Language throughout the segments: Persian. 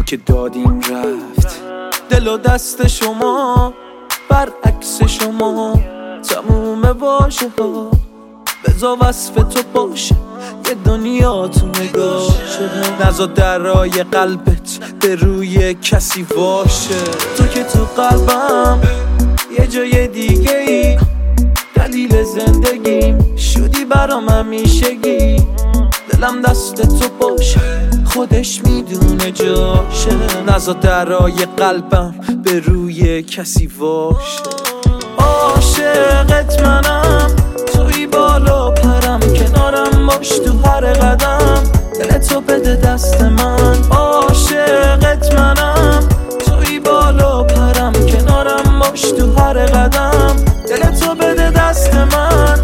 که دادیم رفت. دل و دست شما برعکس شما، تموم واژه ها بذار وصف تو باشه، یه دنیا تو نگاه شده. نذار درای قلبت به روی کسی باشه. تو که تو قلبم یه جای دیگه ای، دلیل زندگیم شدی برام همیشگی. دلم دست تو باشه، خودش میدونه جاشه. نذار درای قلبم به روی کسی باشه. عاشقت منم، توی بالا پرم، کنارم باش تو هر قدم. دل تو بده دست من. عاشقت منم، توی بالا پرم، کنارم باش تو هر قدم. دل تو بده دست من.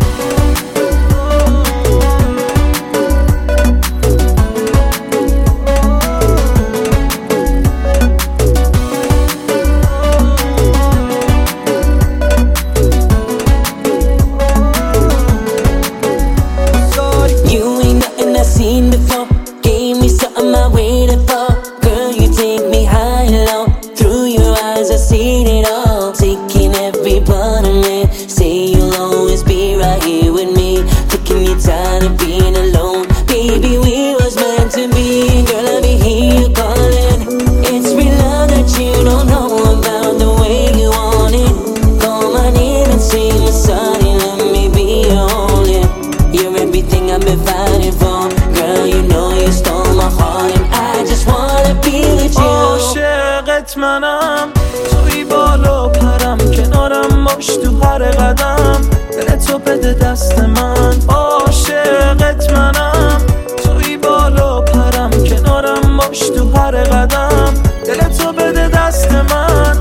Seen before, gave me something I waited for. Girl, you take me high and low. Through your eyes I seen it all. Taking every part of me. Say you'll always be right here with me. Taking your time of being alone. Baby, we was meant to be. Girl, I be hear you calling. It's real love that you don't know about, the way you want it. Call my name and sing a song. Let me be your only. You're everything I've been fighting for. عاشقت منم، توی بالا پرم، کنارم باش تو هر قدم. دل تو بده دست من. عاشقت منم، توی بالا پرم، کنارم باش تو هر قدم. دل تو بده دست من.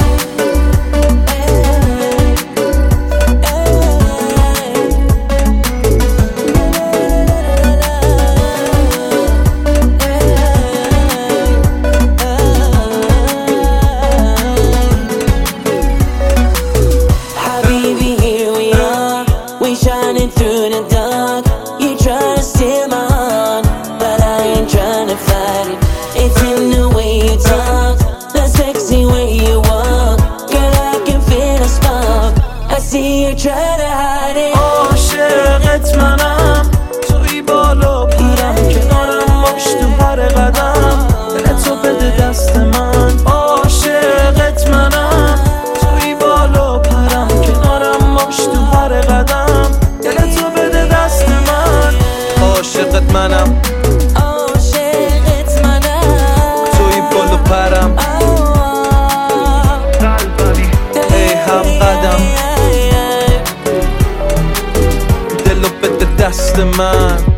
Shining through the dark, you try to steal my heart, but I ain't trying to fight it. It's in the way you talk, the sexy way you walk. Girl, I can feel a spark, I see you try to hide it. عاشقت منم، توی بالا پرم، کنارم باش تو هر قدم. دل تو بده دست من. عاشقت منم، توی بالا پرم، کنارم باش تو هر قدم. عاشقت منم، عاشقت منم، توی بالا پرم، قلبمی ای هم قدم. دلو بده دست من.